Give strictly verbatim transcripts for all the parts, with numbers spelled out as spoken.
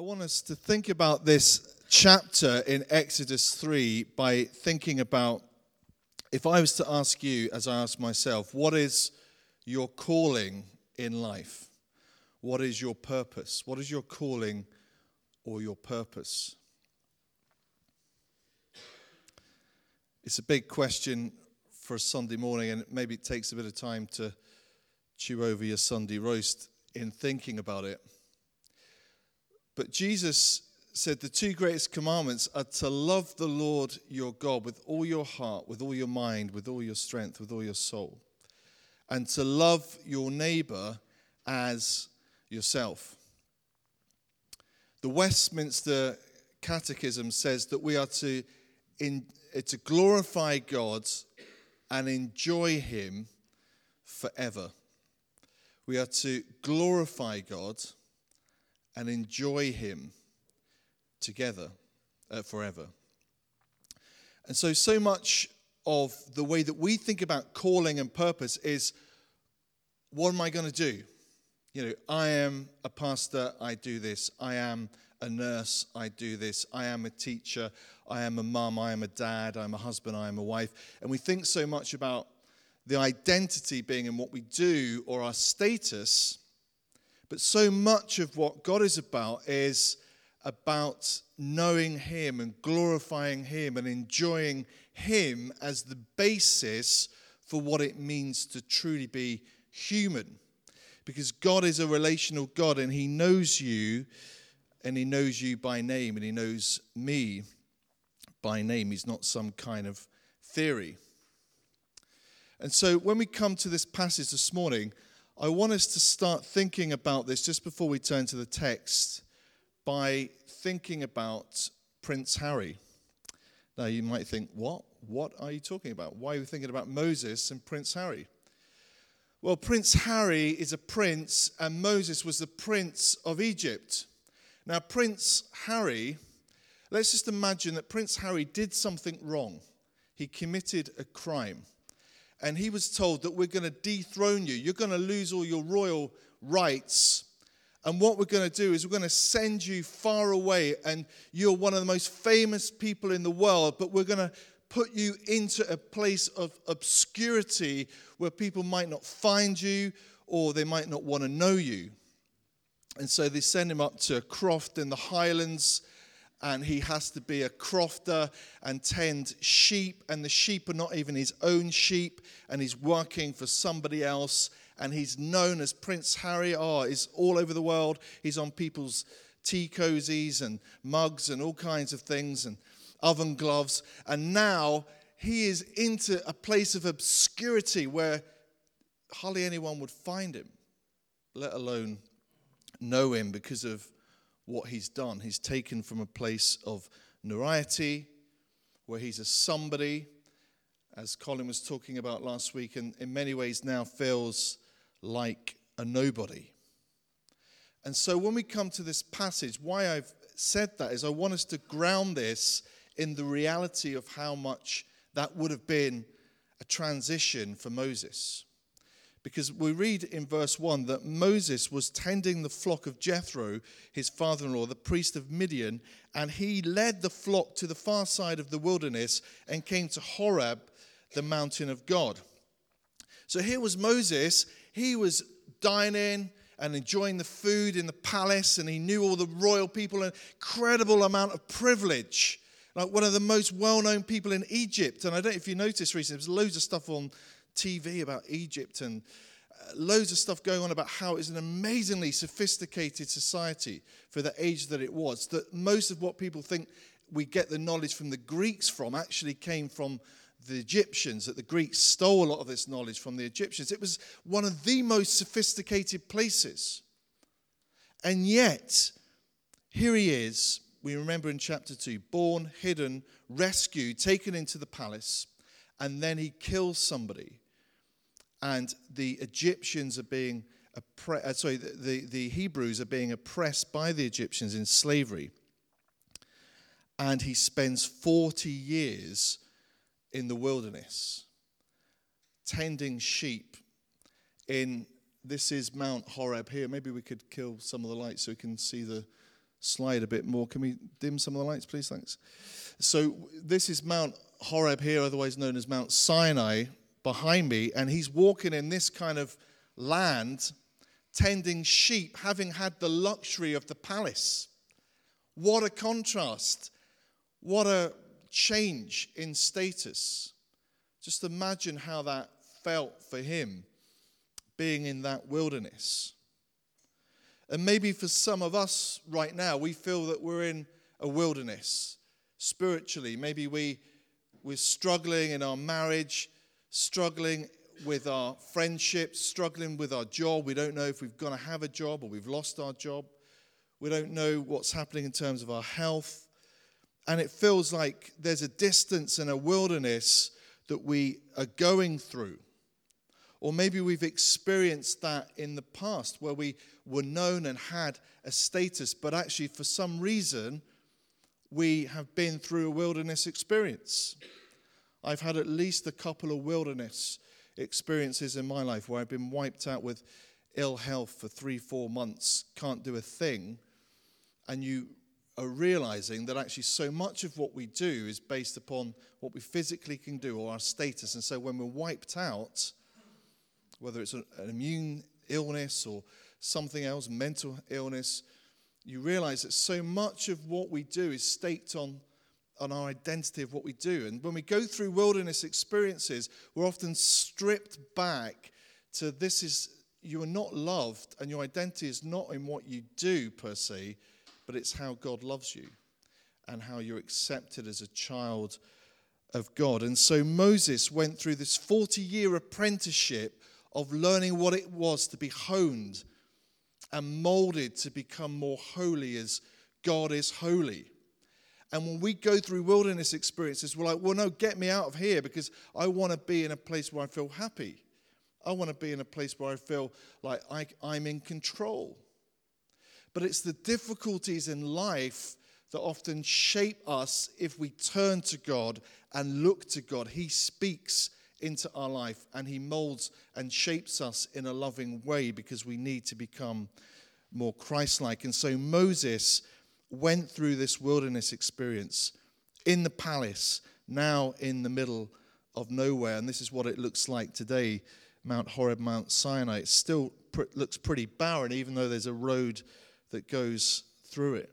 I want us to think about this chapter in Exodus three by thinking about, if I was to ask you, as I ask myself, what is your calling in life? What is your purpose? What is your calling or your purpose? It's a big question for a Sunday morning, and maybe it takes a bit of time to chew over your Sunday roast in thinking about it. But Jesus said the two greatest commandments are to love the Lord your God with all your heart, with all your mind, with all your strength, with all your soul, and to love your neighbor as yourself. The Westminster Catechism says that we are to, in, to glorify God and enjoy him forever. We are to glorify God and enjoy him together uh, forever. And so, so much of the way that we think about calling and purpose is, what am I going to do? You know, I am a pastor, I do this. I am a nurse, I do this. I am a teacher, I am a mum, I am a dad, I am a husband, I am a wife. And we think so much about the identity being in what we do or our status. But so much of what God is about is about knowing him and glorifying him and enjoying him as the basis for what it means to truly be human. Because God is a relational God, and he knows you, and he knows you by name, and he knows me by name. He's not some kind of theory. And so when we come to this passage this morning, I want us to start thinking about this just before we turn to the text by thinking about Prince Harry. Now you might think, what? What are you talking about? Why are you thinking about Moses and Prince Harry? Well, Prince Harry is a prince, and Moses was the prince of Egypt. Now, Prince Harry, let's just imagine that Prince Harry did something wrong. He committed a crime. And he was told that we're going to dethrone you. You're going to lose all your royal rights. And what we're going to do is we're going to send you far away. And you're one of the most famous people in the world. But we're going to put you into a place of obscurity where people might not find you, or they might not want to know you. And so they send him up to a croft in the highlands. And he has to be a crofter and tend sheep. And the sheep are not even his own sheep. And he's working for somebody else. And he's known as Prince Harry. Oh, he's all over the world. He's on people's tea cozies and mugs and all kinds of things and oven gloves. And now he is into a place of obscurity where hardly anyone would find him, let alone know him because of what he's done. He's taken from a place of notoriety, where he's a somebody, as Colin was talking about last week, and in many ways now feels like a nobody. And so when we come to this passage, why I've said that is I want us to ground this in the reality of how much that would have been a transition for Moses. Because we read in verse one that Moses was tending the flock of Jethro, his father-in-law, the priest of Midian, and he led the flock to the far side of the wilderness and came to Horeb, the mountain of God. So here was Moses. He was dining and enjoying the food in the palace, and he knew all the royal people, an incredible amount of privilege, like one of the most well-known people in Egypt. And I don't know if you noticed recently, there's loads of stuff on T V about Egypt, and uh, loads of stuff going on about how it's an amazingly sophisticated society for the age that it was, that most of what people think we get the knowledge from the Greeks from actually came from the Egyptians, that the Greeks stole a lot of this knowledge from the Egyptians. It was one of the most sophisticated places. And yet, here he is, we remember in chapter two, born, hidden, rescued, taken into the palace, and then he kills somebody. And the Egyptians are being, oppre- uh, sorry, the, the, the Hebrews are being oppressed by the Egyptians in slavery. And he spends forty years in the wilderness, tending sheep in, this is Mount Horeb here. Maybe we could kill some of the lights so we can see the slide a bit more. Can we dim some of the lights, please? Thanks. So this is Mount Horeb here, otherwise known as Mount Sinai, behind me. And he's walking in this kind of land, tending sheep, having had the luxury of the palace. What a contrast. What a change in status. Just imagine how that felt for him, being in that wilderness. And maybe for some of us right now, we feel that we're in a wilderness spiritually. Maybe we, we're struggling in our marriage, struggling with our friendships, struggling with our job. We don't know if we're going to have a job or we've lost our job. We don't know what's happening in terms of our health. And it feels like there's a distance and a wilderness that we are going through. Or maybe we've experienced that in the past where we were known and had a status, but actually for some reason we have been through a wilderness experience. I've had at least a couple of wilderness experiences in my life where I've been wiped out with ill health for three, four months, can't do a thing, and you are realizing that actually so much of what we do is based upon what we physically can do or our status. And so when we're wiped out, whether it's an immune illness or something else, mental illness, you realize that so much of what we do is staked on, on our identity of what we do. And when we go through wilderness experiences, we're often stripped back to this is, you are not loved, and your identity is not in what you do per se, but it's how God loves you and how you're accepted as a child of God. And so Moses went through this forty-year apprenticeship of learning what it was to be honed and molded to become more holy as God is holy. And when we go through wilderness experiences, we're like, well, no, get me out of here because I want to be in a place where I feel happy. I want to be in a place where I feel like I, I'm in control. But it's the difficulties in life that often shape us if we turn to God and look to God. He speaks into our life and he molds and shapes us in a loving way because we need to become more Christ-like. And so Moses went through this wilderness experience in the palace, now in the middle of nowhere. And this is what it looks like today, Mount Horeb, Mount Sinai. It still pr- looks pretty barren, even though there's a road that goes through it.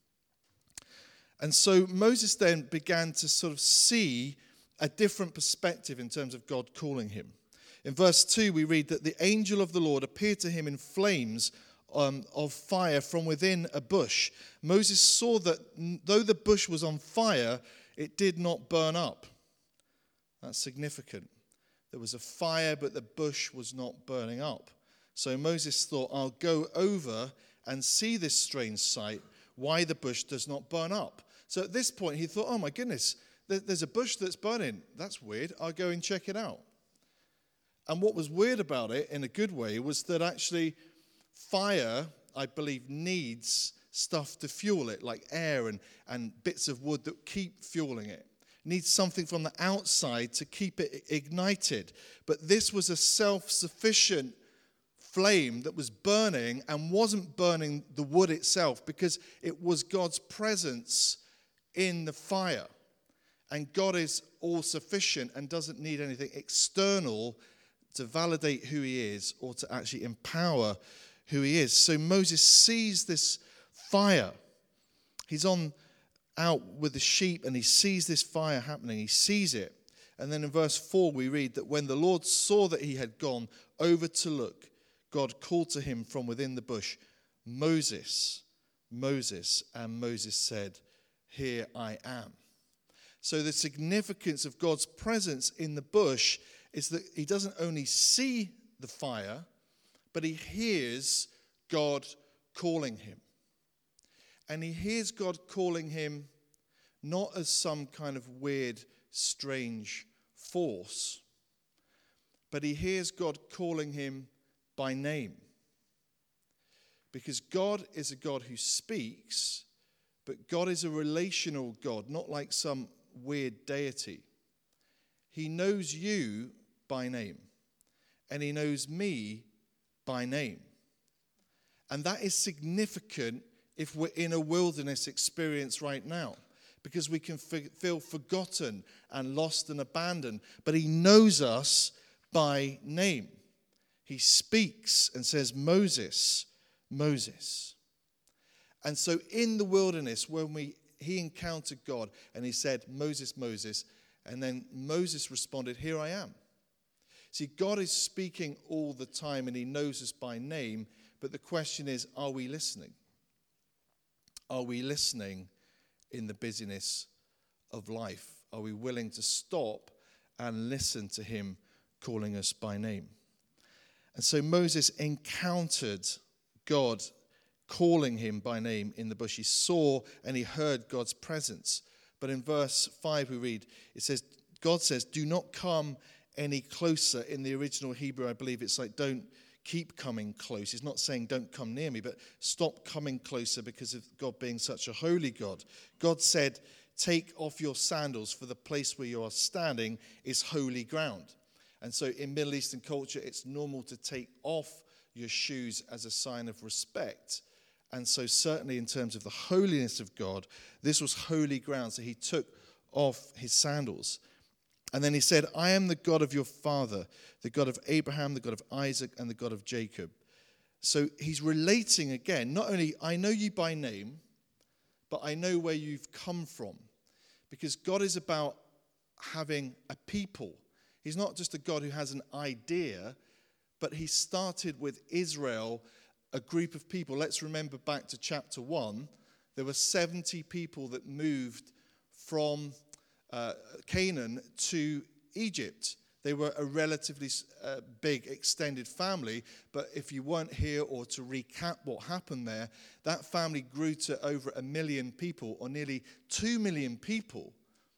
And so Moses then began to sort of see a different perspective in terms of God calling him. In verse two, we read that the angel of the Lord appeared to him in flames um, of fire from within a bush. Moses saw that though the bush was on fire, it did not burn up. That's significant. There was a fire, but the bush was not burning up. So Moses thought, I'll go over and see this strange sight, why the bush does not burn up. So at this point, he thought, oh my goodness, there's a bush that's burning. That's weird. I'll go and check it out. And what was weird about it, in a good way, was that actually fire, I believe, needs stuff to fuel it, like air and, and bits of wood that keep fueling it. It needs something from the outside to keep it ignited. But this was a self-sufficient flame that was burning and wasn't burning the wood itself because it was God's presence in the fire. And God is all-sufficient and doesn't need anything external to validate who he is or to actually empower who he is. So Moses sees this fire. He's on out with the sheep and he sees this fire happening. He sees it. And then in verse four we read that when the Lord saw that he had gone over to look, God called to him from within the bush, Moses, Moses. And Moses said, here I am. So the significance of God's presence in the bush is that he doesn't only see the fire, but he hears God calling him. And he hears God calling him not as some kind of weird, strange force, but he hears God calling him by name. Because God is a God who speaks, but God is a relational God, not like some weird deity. He knows you by name, and he knows me by name. And that is significant if we're in a wilderness experience right now, because we can f- feel forgotten and lost and abandoned. But he knows us by name. He speaks and says, Moses, Moses. And so in the wilderness, when we he encountered God and he said, Moses, Moses, and then Moses responded, here I am. See, God is speaking all the time and he knows us by name, but the question is, are we listening? Are we listening in the busyness of life? Are we willing to stop and listen to him calling us by name? And so Moses encountered God calling him by name in the bush. He saw and he heard God's presence. But in verse five we read, it says, God says, do not come any closer. In the original Hebrew, I believe it's like, don't keep coming close. He's not saying don't come near me, but stop coming closer because of God being such a holy God. God said, take off your sandals, for the place where you are standing is holy ground. And so in Middle Eastern culture, it's normal to take off your shoes as a sign of respect. And so certainly in terms of the holiness of God, this was holy ground. So he took off his sandals. And then he said, I am the God of your father, the God of Abraham, the God of Isaac, and the God of Jacob. So he's relating again, not only I know you by name, but I know where you've come from. Because God is about having a people. He's not just a God who has an idea, but he started with Israel, a group of people. Let's remember back to chapter one. There were seventy people that moved from uh, Canaan to Egypt. They were a relatively uh, big, extended family. But if you weren't here, or to recap what happened there, that family grew to over a million people, or nearly two million people.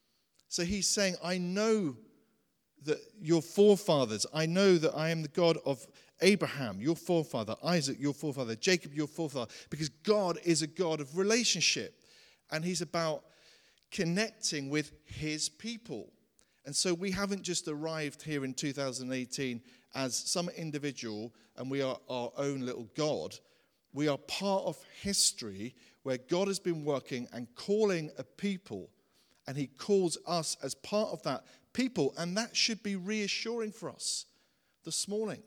So he's saying, I know that your forefathers, I know that I am the God of Abraham, your forefather, Isaac, your forefather, Jacob, your forefather, because God is a God of relationship, and he's about connecting with his people. And so we haven't just arrived here in two thousand eighteen as some individual and we are our own little God. We are part of history where God has been working and calling a people, and he calls us as part of that people, and that should be reassuring for us this morning.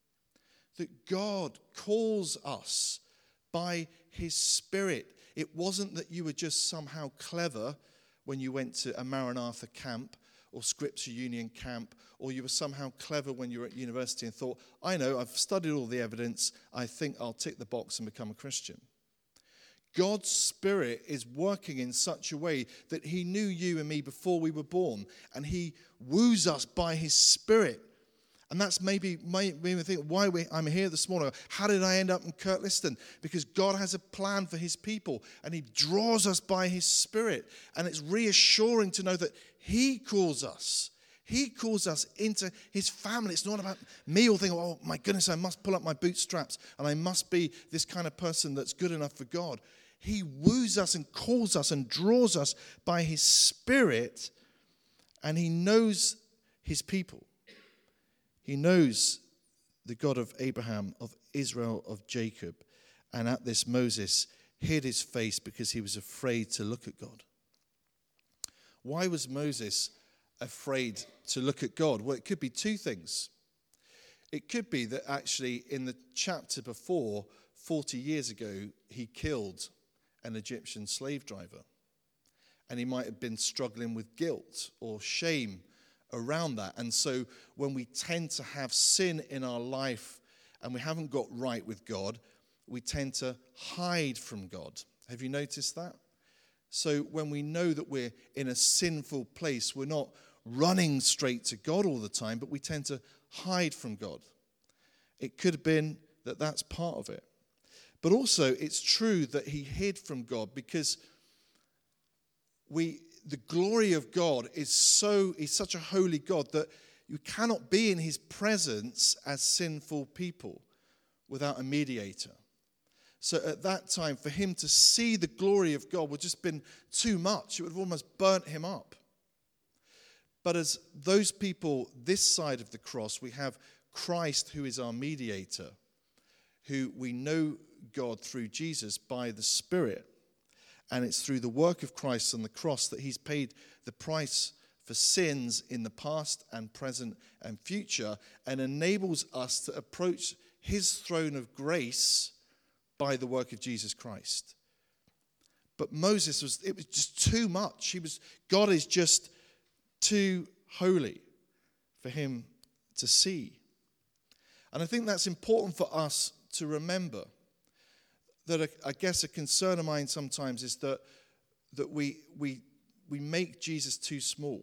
That God calls us by his Spirit. It wasn't that you were just somehow clever when you went to a Maranatha camp or Scripture Union camp, or you were somehow clever when you were at university and thought, I know, I've studied all the evidence, I think I'll tick the box and become a Christian. God's Spirit is working in such a way that he knew you and me before we were born, and he woos us by his Spirit. And that's maybe made me think why we, I'm here this morning. How did I end up in Kirkliston? Because God has a plan for his people, and he draws us by his Spirit. And it's reassuring to know that he calls us. He calls us into his family. It's not about me all thinking, oh my goodness, I must pull up my bootstraps and I must be this kind of person that's good enough for God. He woos us and calls us and draws us by his Spirit, and he knows his people. He knows the God of Abraham, of Israel, of Jacob. And at this, Moses hid his face because he was afraid to look at God. Why was Moses afraid to look at God? Well, it could be two things. It could be that actually in the chapter before, forty years ago, he killed an Egyptian slave driver. And he might have been struggling with guilt or shame around that. And so when we tend to have sin in our life and we haven't got right with God, we tend to hide from God. Have you noticed that? So when we know that we're in a sinful place, we're not running straight to God all the time, but we tend to hide from God. It could have been that that's part of it. But also it's true that he hid from God because we the glory of God is so is such a holy God that you cannot be in his presence as sinful people without a mediator. So at that time, for him to see the glory of God would just been too much. It would have almost burnt him up. But as those people this side of the cross, we have Christ who is our mediator, who we know God through Jesus by the Spirit. And it's through the work of Christ on the cross that he's paid the price for sins in the past and present and future, and enables us to approach his throne of grace by the work of Jesus Christ. But Moses was, it was just too much. He was, God is just too holy for him to see. And I think that's important for us to remember. That a, I guess a concern of mine sometimes is that that we we we make Jesus too small.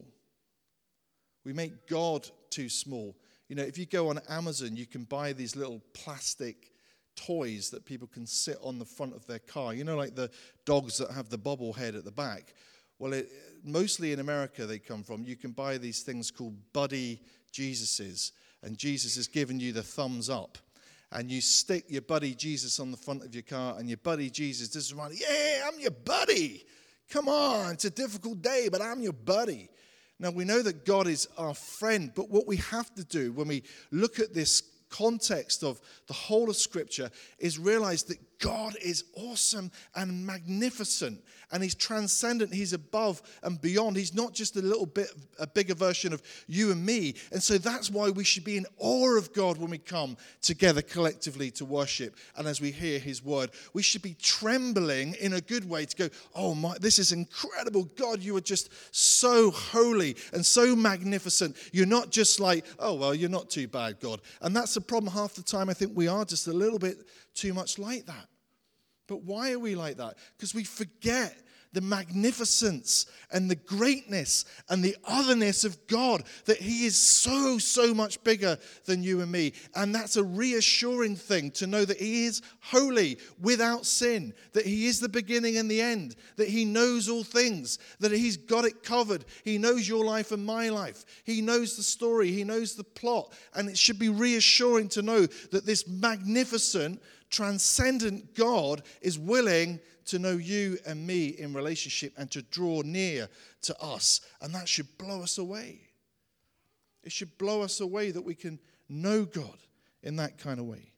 We make God too small. You know, if you go on Amazon, you can buy these little plastic toys that people can sit on the front of their car. You know, like the dogs that have the bobblehead at the back. Well, it, mostly in America they come from. You can buy these things called Buddy Jesuses, and Jesus has given you the thumbs up. And you stick your buddy Jesus on the front of your car, and your buddy Jesus just runs, yeah, I'm your buddy. Come on, it's a difficult day, but I'm your buddy. Now, we know that God is our friend, but what we have to do when we look at this context of the whole of Scripture is realize that God is awesome and magnificent, and he's transcendent. He's above and beyond. He's not just a little bit, a bigger version of you and me. And so that's why we should be in awe of God when we come together collectively to worship. And as we hear his word, we should be trembling in a good way to go, oh my, this is incredible. God, you are just so holy and so magnificent. You're not just like, oh, well, you're not too bad, God. And that's the problem half the time. I think we are just a little bit too much like that. But why are we like that? Because we forget the magnificence and the greatness and the otherness of God, that he is so, so much bigger than you and me. And that's a reassuring thing to know that he is holy, without sin, that he is the beginning and the end, that he knows all things, that he's got it covered. He knows your life and my life. He knows the story. He knows the plot. And it should be reassuring to know that this magnificent, transcendent God is willing to know you and me in relationship and to draw near to us. And that should blow us away. It should blow us away that we can know God in that kind of way.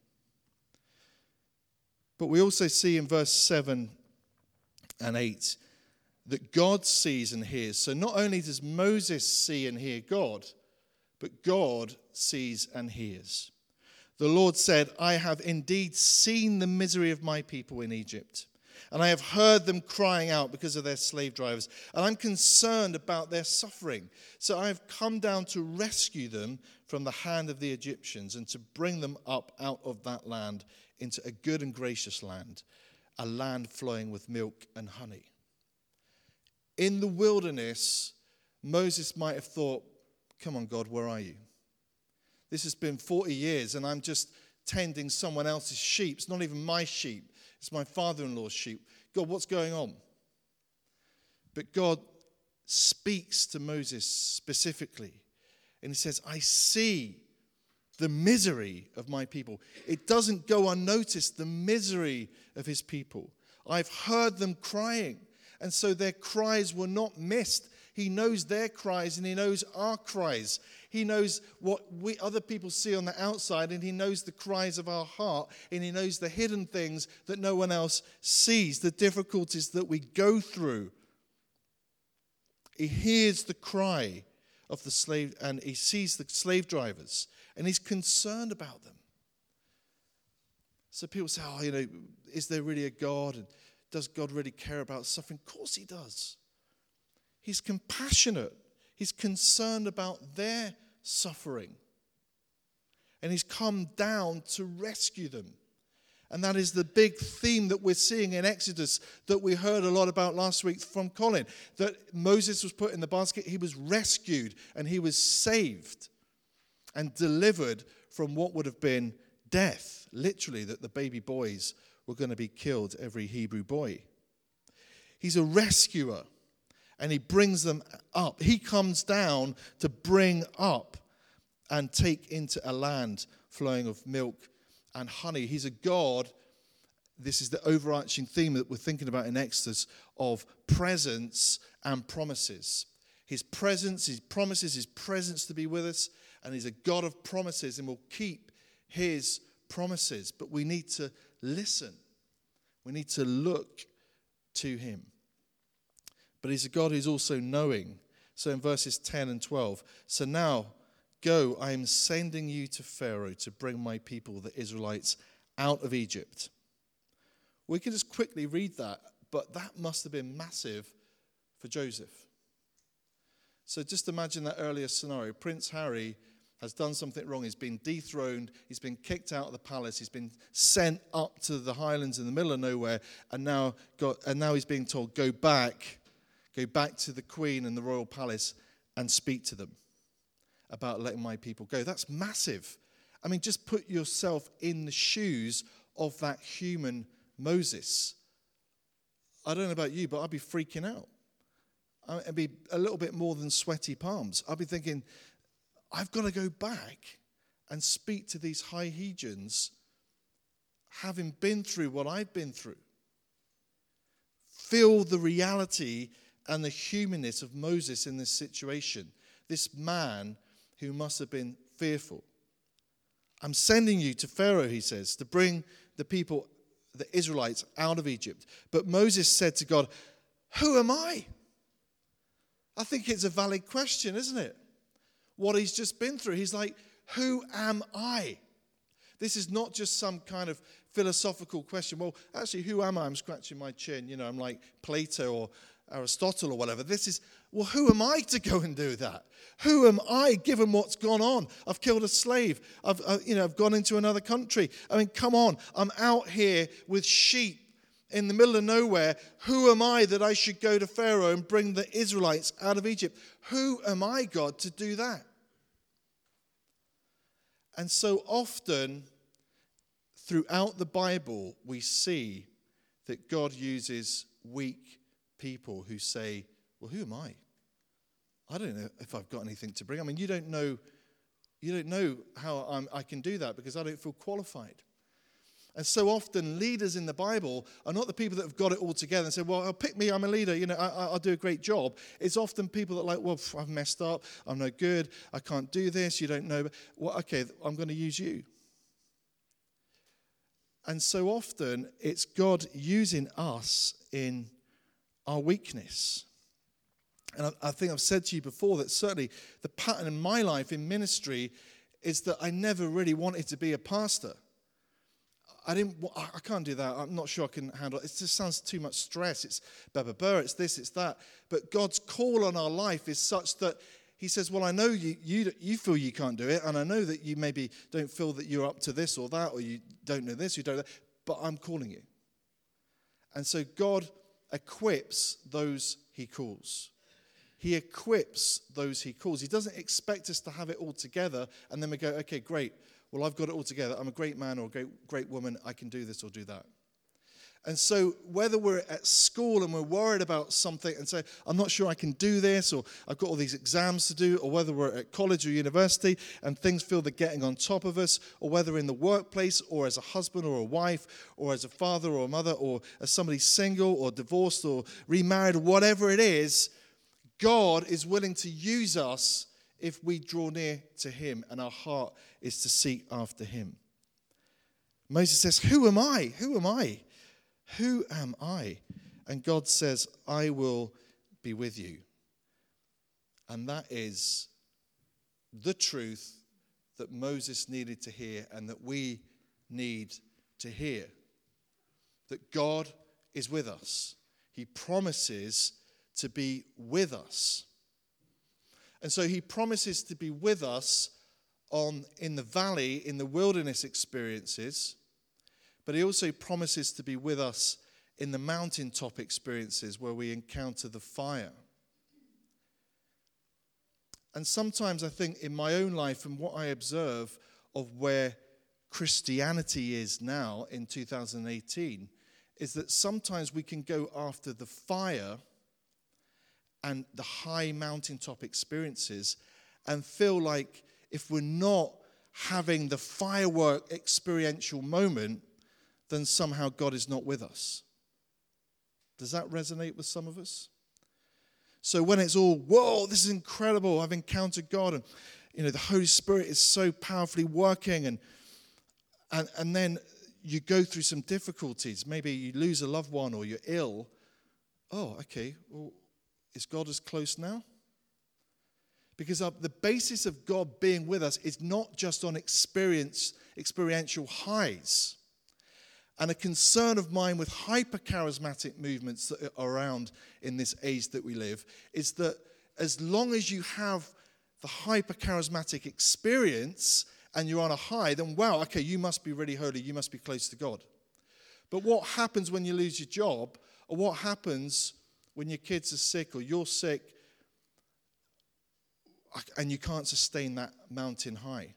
But we also see in verse seven and eight that God sees and hears. So not only does Moses see and hear God, but God sees and hears. The Lord said, I have indeed seen the misery of my people in Egypt, and I have heard them crying out because of their slave drivers, and I'm concerned about their suffering. So I have come down to rescue them from the hand of the Egyptians and to bring them up out of that land into a good and gracious land, a land flowing with milk and honey. In the wilderness, Moses might have thought, come on, God, where are you? This has been forty years, and I'm just tending someone else's sheep. It's not even my sheep. It's my father-in-law's sheep. God, what's going on? But God speaks to Moses specifically, and he says, I see the misery of my people. It doesn't go unnoticed, the misery of his people. I've heard them crying, and so their cries were not missed. He knows their cries, and he knows our cries. He knows what we other people see on the outside, and he knows the cries of our heart, and he knows the hidden things that no one else sees, the difficulties that we go through. He hears the cry of the slave, and he sees the slave drivers, and he's concerned about them. So people say, oh, you know, is there really a God? And does God really care about suffering? Of course he does. He's compassionate. He's concerned about their suffering. And he's come down to rescue them. And that is the big theme that we're seeing in Exodus that we heard a lot about last week from Colin. That Moses was put in the basket, he was rescued, and he was saved and delivered from what would have been death. Literally, that the baby boys were going to be killed, every Hebrew boy. He's a rescuer. And he brings them up. He comes down to bring up and take into a land flowing of milk and honey. He's a God, this is the overarching theme that we're thinking about in Exodus, of presence and promises. His presence, his promises, his presence to be with us. And he's a God of promises and will keep his promises. But we need to listen. We need to look to him. But he's a God who's also knowing. So in verses ten and twelve, so now go, I am sending you to Pharaoh to bring my people, the Israelites, out of Egypt. We can just quickly read that, but that must have been massive for Joseph. So just imagine that earlier scenario. Prince Harry has done something wrong. He's been dethroned. He's been kicked out of the palace. He's been sent up to the highlands in the middle of nowhere. And now, got, and now he's being told, go back, go back to the queen and the royal palace and speak to them about letting my people go. That's massive. I mean, just put yourself in the shoes of that human Moses. I don't know about you, but I'd be freaking out. I'd be a little bit more than sweaty palms. I'd be thinking, I've got to go back and speak to these high Hegians, having been through what I've been through. Feel the reality and the humanness of Moses in this situation. This man who must have been fearful. I'm sending you to Pharaoh, he says, to bring the people, the Israelites, out of Egypt. But Moses said to God, who am I? I think it's a valid question, isn't it? What he's just been through. He's like, who am I? This is not just some kind of philosophical question. Well, actually, who am I? I'm scratching my chin. You know, I'm like Plato or Aristotle or whatever. This is, well, who am I to go and do that? Who am I, given what's gone on? I've killed a slave. I've, uh, you know, I've gone into another country. I mean, come on. I'm out here with sheep in the middle of nowhere. Who am I that I should go to Pharaoh and bring the Israelites out of Egypt? Who am I, God, to do that? And so often, throughout the Bible, we see that God uses weak people who say, well, who am I? I don't know if I've got anything to bring. I mean, you don't know, you don't know how I'm, I can do that because I don't feel qualified. And so often leaders in the Bible are not the people that have got it all together and say, well, I'll pick me, I'm a leader, you know, I, I'll do a great job. It's often people that are like, well, pff, I've messed up, I'm no good, I can't do this, you don't know. Well, okay, I'm going to use you. And so often it's God using us in our weakness. And I, I think I've said to you before that certainly the pattern in my life in ministry is that I never really wanted to be a pastor. I didn't. I can't do that. I'm not sure I can handle it. It just sounds too much stress. It's blah, blah, blah. It's this, it's that. But God's call on our life is such that he says, well, I know you, you, you feel you can't do it. And I know that you maybe don't feel that you're up to this or that, or you don't know this, you don't know that. But I'm calling you. And so God equips those he calls. He equips those he calls. He doesn't expect us to have it all together. And then we go, okay, great. Well, I've got it all together. I'm a great man or a great, great woman. I can do this or do that. And so whether we're at school and we're worried about something and say, I'm not sure I can do this, or I've got all these exams to do, or whether we're at college or university and things feel they're getting on top of us, or whether in the workplace or as a husband or a wife or as a father or a mother or as somebody single or divorced or remarried, whatever it is, God is willing to use us if we draw near to him and our heart is to seek after him. Moses says, who am I? Who am I? Who am I? And God says, I will be with you. And that is the truth that Moses needed to hear and that we need to hear. That God is with us. He promises to be with us. And so he promises to be with us on in the valley, in the wilderness experiences, but he also promises to be with us in the mountaintop experiences where we encounter the fire. And sometimes I think in my own life and what I observe of where Christianity is now in two thousand eighteen is that sometimes we can go after the fire and the high mountaintop experiences and feel like if we're not having the firework experiential moment, then somehow God is not with us. Does that resonate with some of us? So when it's all, whoa, this is incredible, I've encountered God, and you know the Holy Spirit is so powerfully working, and and, and then you go through some difficulties. Maybe you lose a loved one or you're ill. Oh, okay, well, is God as close now? Because the basis of God being with us is not just on experience, experiential highs. And a concern of mine with hyper-charismatic movements that are around in this age that we live is that as long as you have the hyper-charismatic experience and you're on a high, then wow, okay, you must be really holy, you must be close to God. But what happens when you lose your job, or what happens when your kids are sick or you're sick and you can't sustain that mountain high?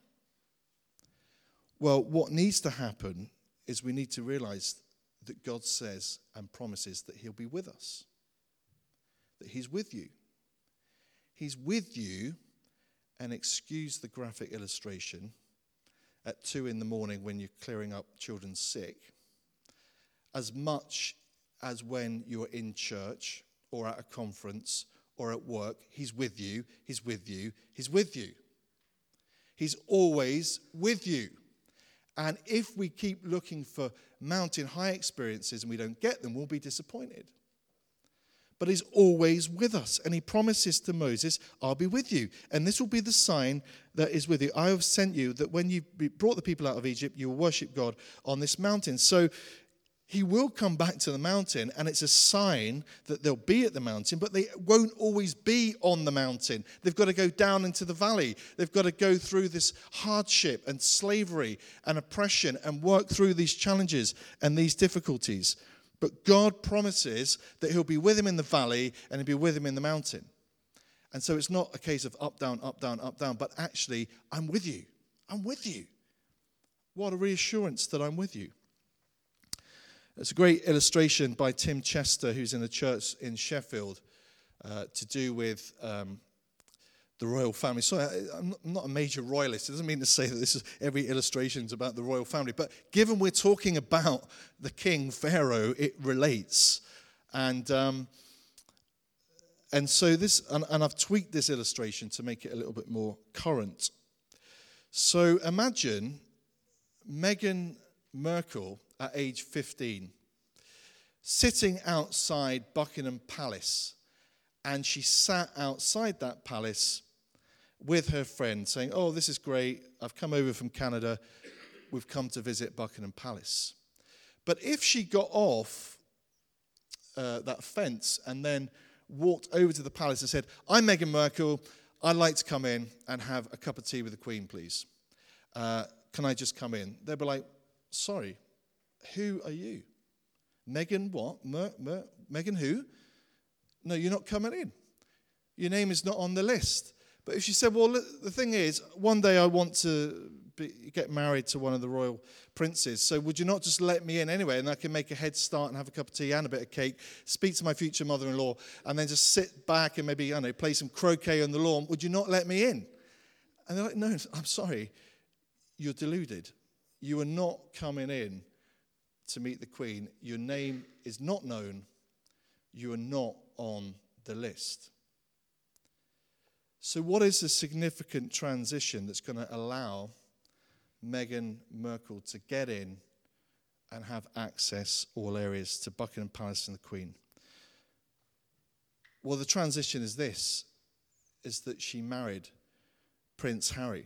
Well, what needs to happen is we need to realize that God says and promises that he'll be with us, that he's with you. He's with you, and excuse the graphic illustration, at two in the morning when you're clearing up children sick, as much as when you're in church or at a conference or at work. He's with you, he's with you, he's with you. He's always with you. And if we keep looking for mountain high experiences and we don't get them, we'll be disappointed. But he's always with us. And he promises to Moses, I'll be with you. And this will be the sign that is with you. I have sent you that when you brought the people out of Egypt, you will worship God on this mountain. So he will come back to the mountain, and it's a sign that they'll be at the mountain, but they won't always be on the mountain. They've got to go down into the valley. They've got to go through this hardship and slavery and oppression and work through these challenges and these difficulties. But God promises that he'll be with him in the valley and he'll be with him in the mountain. And so it's not a case of up, down, up, down, up, down, but actually, I'm with you. I'm with you. What a reassurance that I'm with you. It's a great illustration by Tim Chester, who's in a church in Sheffield, uh, to do with um, the royal family. Sorry, I'm not a major royalist. It doesn't mean to say that this is every illustration is about the royal family. But given we're talking about the king, Pharaoh, it relates. And um, and so this, and, and I've tweaked this illustration to make it a little bit more current. So imagine Meghan Markle at age fifteen, sitting outside Buckingham Palace, and she sat outside that palace with her friend saying, oh, this is great, I've come over from Canada, we've come to visit Buckingham Palace. But if she got off uh, that fence and then walked over to the palace and said, I'm Meghan Markle, I'd like to come in and have a cup of tea with the Queen, please. Uh, can I just come in? They'd be like, sorry, who are you? Meghan what? Mer, Mer, Meghan who? No, you're not coming in. Your name is not on the list. But if she said, well, the thing is, one day I want to be, get married to one of the royal princes, so would you not just let me in anyway, and I can make a head start and have a cup of tea and a bit of cake, speak to my future mother-in-law, and then just sit back and maybe, I don't know, play some croquet on the lawn. Would you not let me in? And they're like, no, I'm sorry. You're deluded. You are not coming in to meet the Queen. Your name is not known. You are not on the list. So what is the significant transition that's going to allow Meghan Markle to get in and have access, all areas, to Buckingham Palace and the Queen? Well, the transition is this, is that she married Prince Harry.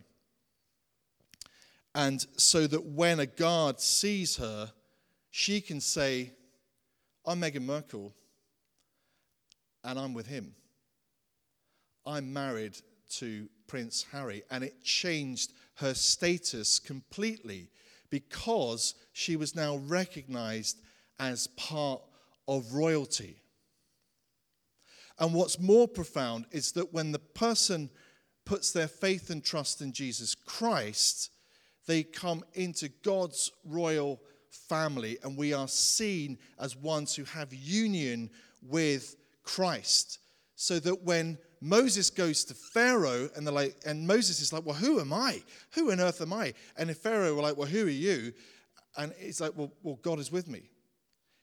And so that when a guard sees her, she can say, I'm Meghan Markle, and I'm with him. I'm married to Prince Harry. And it changed her status completely because she was now recognized as part of royalty. And what's more profound is that when the person puts their faith and trust in Jesus Christ, they come into God's royal family, and we are seen as ones who have union with Christ. So that when Moses goes to Pharaoh, and they're like, and Moses is like, well, who am I? Who on earth am I? And if Pharaoh were like, well, who are you? And it's like, well, well, God is with me.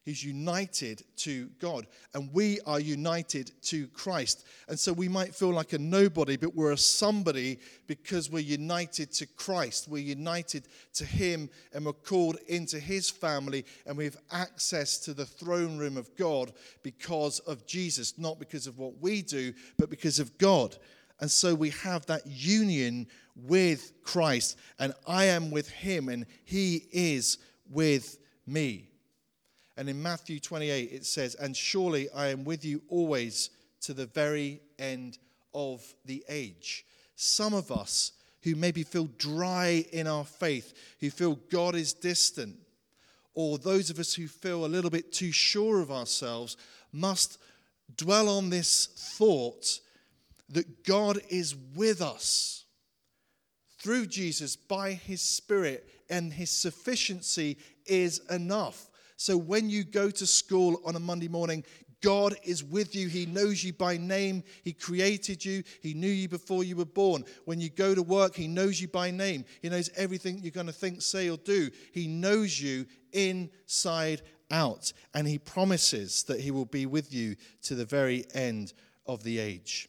He's united to God, and we are united to Christ. And so we might feel like a nobody, but we're a somebody because we're united to Christ. We're united to him, and we're called into his family, and we have access to the throne room of God because of Jesus, not because of what we do, but because of God. And so we have that union with Christ, and I am with him, and he is with me. And in Matthew twenty-eight, it says, "And surely I am with you always to the very end of the age." Some of us who maybe feel dry in our faith, who feel God is distant, or those of us who feel a little bit too sure of ourselves, must dwell on this thought that God is with us through Jesus by his Spirit, and his sufficiency is enough. So when you go to school on a Monday morning, God is with you. He knows you by name. He created you. He knew you before you were born. When you go to work, he knows you by name. He knows everything you're going to think, say, or do. He knows you inside out. And he promises that he will be with you to the very end of the age.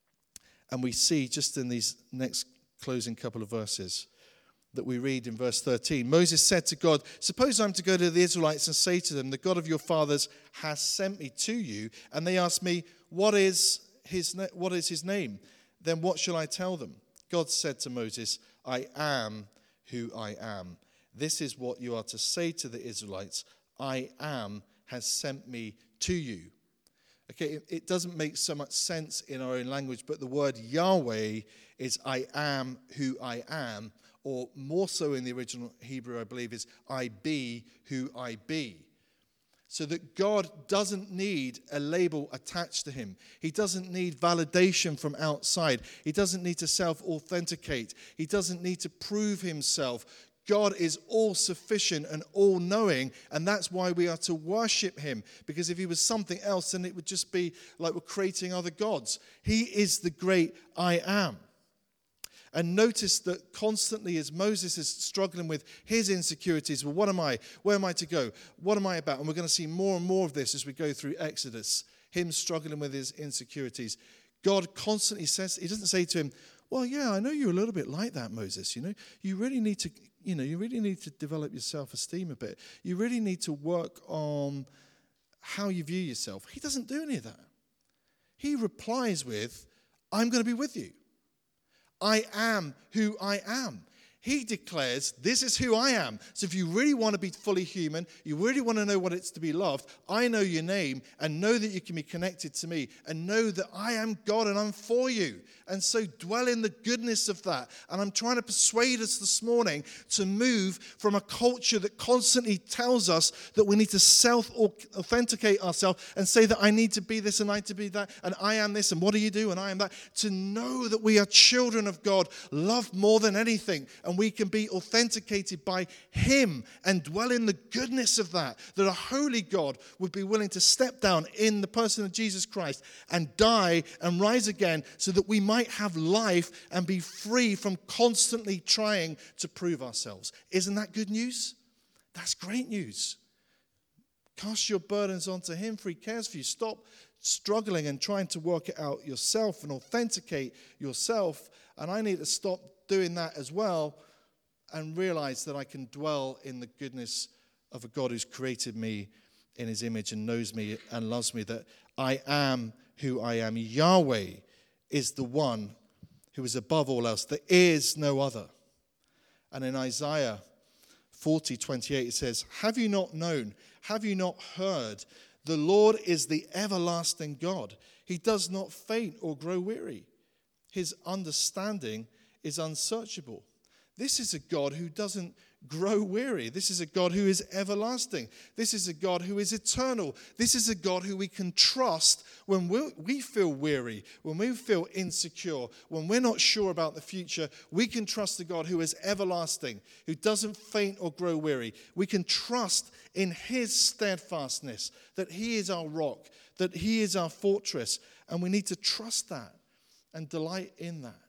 And we see just in these next closing couple of verses that we read in verse thirteen. Moses said to God, "Suppose I'm to go to the Israelites and say to them, the God of your fathers has sent me to you, and they ask me, what is his na- what is his name? Then what shall I tell them?" God said to Moses, "I am who I am. This is what you are to say to the Israelites. I am has sent me to you." Okay, it, it doesn't make so much sense in our own language, but the word Yahweh is I am who I am. Or more so in the original Hebrew, I believe, is I be who I be. So that God doesn't need a label attached to him. He doesn't need validation from outside. He doesn't need to self-authenticate. He doesn't need to prove himself. God is all-sufficient and all-knowing, and that's why we are to worship him. Because if he was something else, then it would just be like we're creating other gods. He is the great I am. And notice that constantly as Moses is struggling with his insecurities, well, what am I? Where am I to go? What am I about? And we're going to see more and more of this as we go through Exodus, him struggling with his insecurities. God constantly says, he doesn't say to him, well, yeah, I know you're a little bit like that, Moses. You know, you really need to, you know, you really need to develop your self-esteem a bit. You really need to work on how you view yourself. He doesn't do any of that. He replies with, I'm going to be with you. I am who I am. He declares, this is who I am. So if you really want to be fully human, you really want to know what it's to be loved, I know your name and know that you can be connected to me and know that I am God and I'm for you. And so dwell in the goodness of that. And I'm trying to persuade us this morning to move from a culture that constantly tells us that we need to self-authenticate ourselves and say that I need to be this and I need to be that and I am this and what do you do and I am that. To know that we are children of God, loved more than anything, and we can be authenticated by him and dwell in the goodness of that, that a holy God would be willing to step down in the person of Jesus Christ and die and rise again so that we might have life and be free from constantly trying to prove ourselves. Isn't that good news? That's great news. Cast your burdens onto him, for he cares for you. Stop struggling and trying to work it out yourself and authenticate yourself. And I need to stop doing that as well and realize that I can dwell in the goodness of a God who's created me in his image and knows me and loves me, that I am who I am. Yahweh is the one who is above all else. There is no other. And in Isaiah forty twenty-eight it says, have you not known, have you not heard? The Lord is the everlasting God. He does not faint or grow weary. His understanding is unsearchable. This is a God who doesn't grow weary. This is a God who is everlasting. This is a God who is eternal. This is a God who we can trust when we feel weary, when we feel insecure, when we're not sure about the future. We can trust a God who is everlasting, who doesn't faint or grow weary. We can trust in his steadfastness, that he is our rock, that he is our fortress, and we need to trust that and delight in that.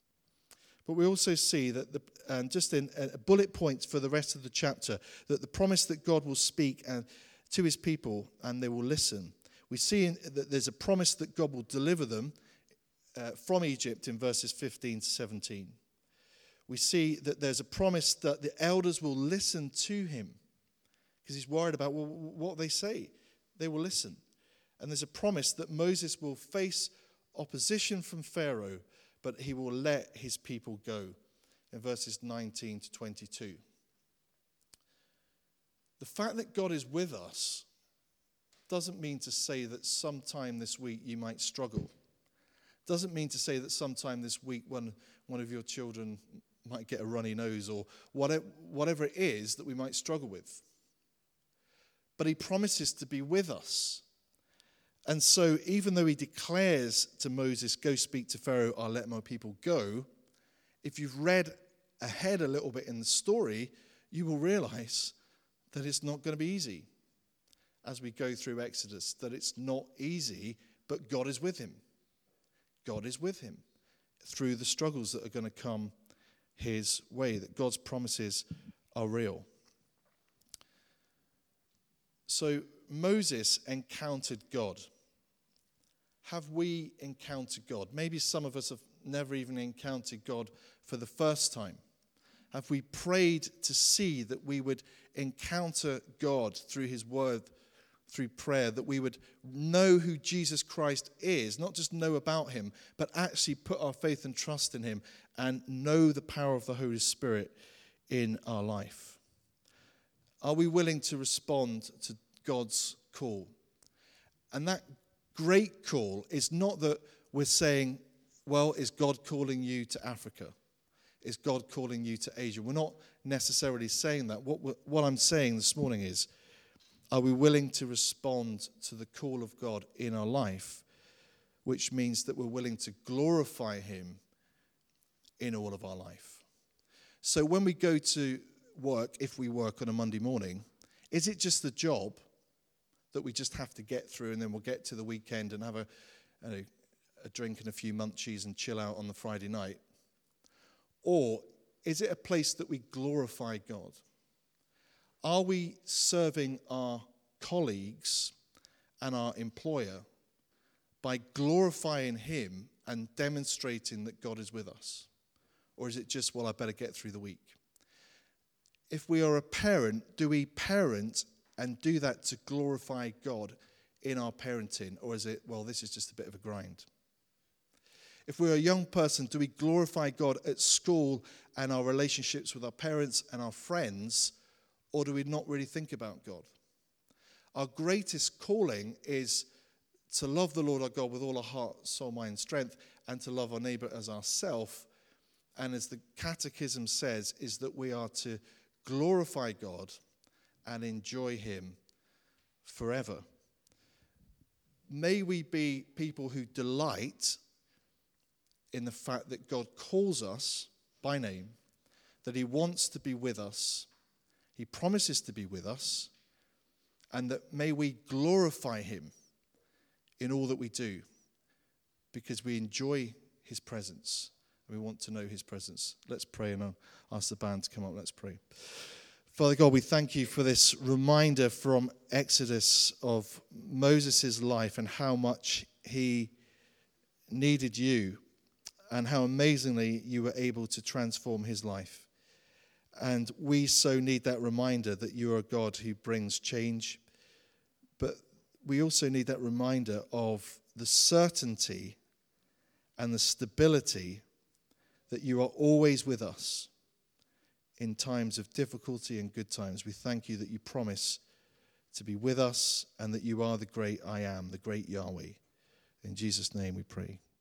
But we also see that, the, and just in uh, bullet points for the rest of the chapter, that the promise that God will speak and to his people, and they will listen. We see in, that there's a promise that God will deliver them uh, from Egypt in verses fifteen to seventeen. We see that there's a promise that the elders will listen to him, because he's worried about well, what they say. They will listen. And there's a promise that Moses will face opposition from Pharaoh, but he will let his people go, in verses nineteen to twenty-two. The fact that God is with us doesn't mean to say that sometime this week you might struggle. Doesn't mean to say that sometime this week when one of your children might get a runny nose or whatever, whatever it is that we might struggle with. But he promises to be with us. And so even though he declares to Moses, go speak to Pharaoh, I'll let my people go, if you've read ahead a little bit in the story, you will realize that it's not going to be easy as we go through Exodus, that it's not easy, but God is with him. God is with him through the struggles that are going to come his way, that God's promises are real. So Moses encountered God. Have we encountered God? Maybe some of us have never even encountered God for the first time. Have we prayed to see that we would encounter God through his word, through prayer, that we would know who Jesus Christ is, not just know about him, but actually put our faith and trust in him and know the power of the Holy Spirit in our life? Are we willing to respond to God's call? And that great call is not that we're saying, well, is God calling you to Africa? Is God calling you to Asia? We're not necessarily saying that. What, what I'm saying this morning is, are we willing to respond to the call of God in our life, which means that we're willing to glorify him in all of our life? So when we go to work, if we work on a Monday morning, is it just the job that we just have to get through and then we'll get to the weekend and have a, a, a drink and a few munchies and chill out on the Friday night? Or is it a place that we glorify God? Are we serving our colleagues and our employer by glorifying him and demonstrating that God is with us? Or is it just, well, I better get through the week? If we are a parent, do we parent and do that to glorify God in our parenting? Or is it, well, this is just a bit of a grind? If we're a young person, do we glorify God at school and our relationships with our parents and our friends? Or do we not really think about God? Our greatest calling is to love the Lord our God with all our heart, soul, mind, strength, and to love our neighbor as ourself. And as the Catechism says, is that we are to glorify God and enjoy him forever. May we be people who delight in the fact that God calls us by name, that he wants to be with us, he promises to be with us, and that may we glorify him in all that we do, because we enjoy his presence and we want to know his presence. Let's pray, and I'll ask the band to come up. Let's pray. Father God, we thank you for this reminder from Exodus of Moses' life and how much he needed you and how amazingly you were able to transform his life. And we so need that reminder that you are a God who brings change. But we also need that reminder of the certainty and the stability that you are always with us in times of difficulty and good times. We thank you that you promise to be with us and that you are the great I am, the great Yahweh. In Jesus' name we pray.